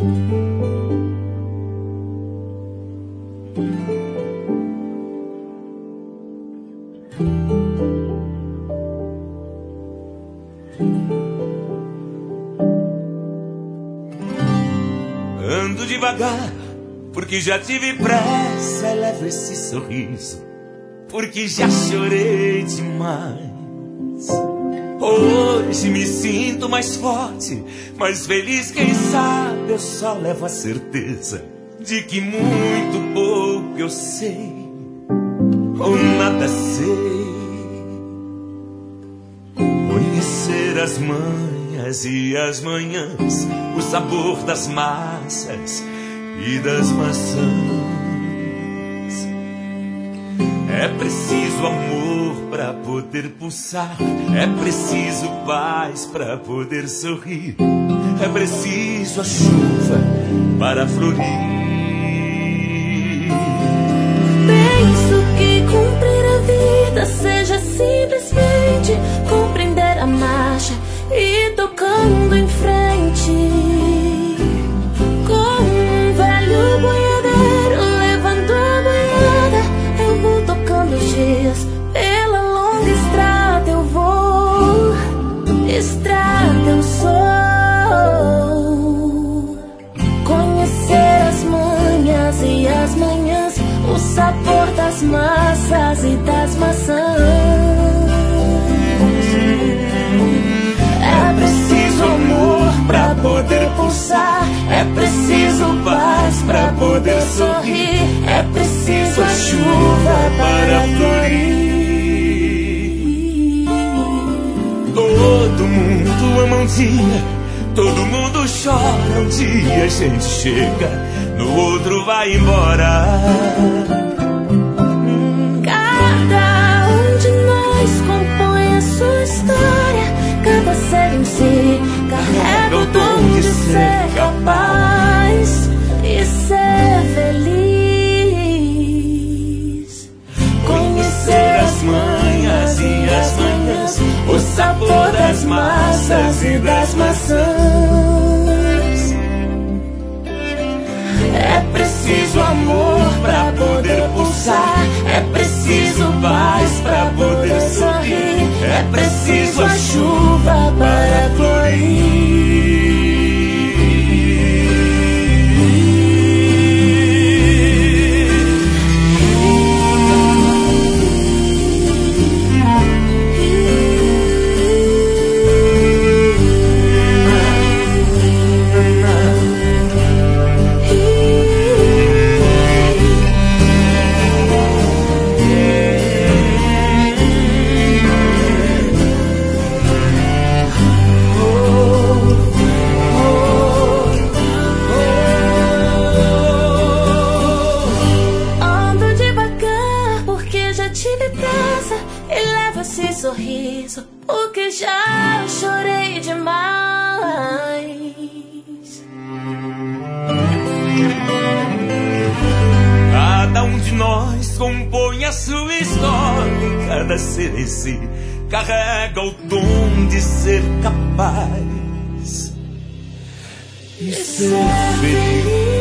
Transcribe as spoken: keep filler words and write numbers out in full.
Ando devagar, porque já tive pressa. Levo esse sorriso, porque já chorei demais. Hoje me sinto mais forte, mais feliz. Quem sabe eu só levo a certeza de que muito pouco eu sei, ou nada sei. Conhecer as manhas e as manhãs, o sabor das massas e das maçãs. É preciso amor pra poder pulsar, é preciso paz pra poder sorrir, é preciso a chuva para florir. Penso que cumprir a vida seja simplesmente compreender a marcha e tocando em frente. Como um velho boiadeiro levando a boiada, eu vou tocando os dias. Pela longa estrada eu vou, estrada eu sou. Conhecer as manhas e as manhãs, o sabor das massas e das maçãs. É preciso amor pra poder pulsar, é preciso paz pra poder sorrir, é preciso a chuva para florir. Todo mundo ama um dia, todo mundo chora um dia. A gente chega, no outro vai embora. Cada um de nós compõe a sua história, cada ser em si carrega o dom de ser capaz e ser feliz. Conhecer as manhas e as manhãs, o sabor das massas e das maçãs. É preciso amor pra poder pulsar, é preciso paz pra poder sorrir, é preciso a chuva para florir. Sorriso, porque já chorei demais. Cada um de nós compõe a sua história, e cada ser em si carrega o dom de ser capaz e ser feliz.